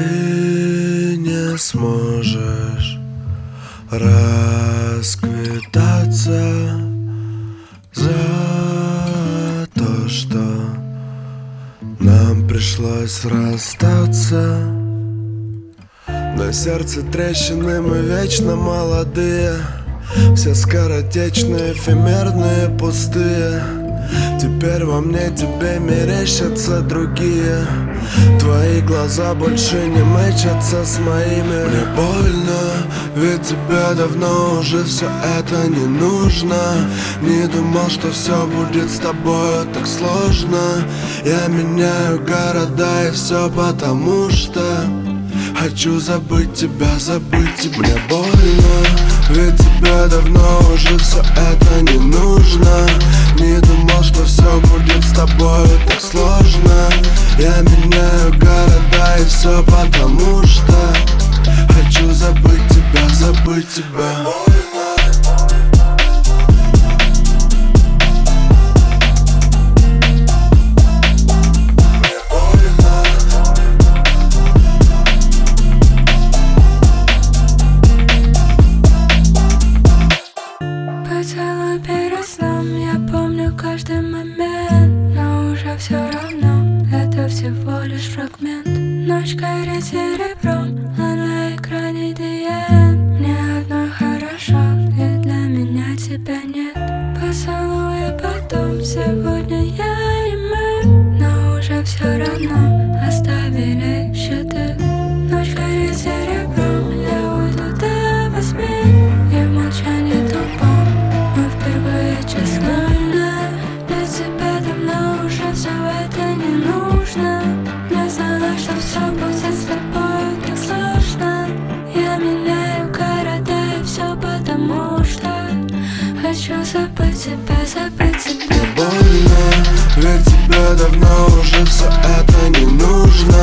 ты не сможешь расквитаться за то, что нам пришлось расстаться. На сердце трещины, мы вечно молодые, все скоротечные, эфемерные, пустые. Теперь во мне тебе мерещатся другие. Твои глаза больше не мэчатся с моими. Мне больно, ведь тебе давно уже все это не нужно. Не думал, что все будет с тобой так сложно. Я меняю города и все потому что хочу забыть тебя, забыть тебя. Мне больно, ведь тебе давно уже все это не нужно. Не думал, что все будет с тобой так сложно. Я меняю города и все потому что хочу забыть тебя, забыть тебя. Поцелуй перед сном, я помню каждый момент, но уже все равно, это всего лишь фрагмент. Ночь горит серебром, а на экране DM. Мне одной хорошо, ведь для меня тебя нет. Поцелуй потом, сегодня я и мы, но уже все равно, оставили счеты. Ночь горит серебром, я уйду до 8, и в молчании тупом мы впервые честны. Для тебя давно уже все это не нужно. Не знала, что все будет с тобой так сложно. Я меняю города и все потому что хочу забыть тебя, забыть тебя. Больно, ведь тебе давно уже все это не нужно.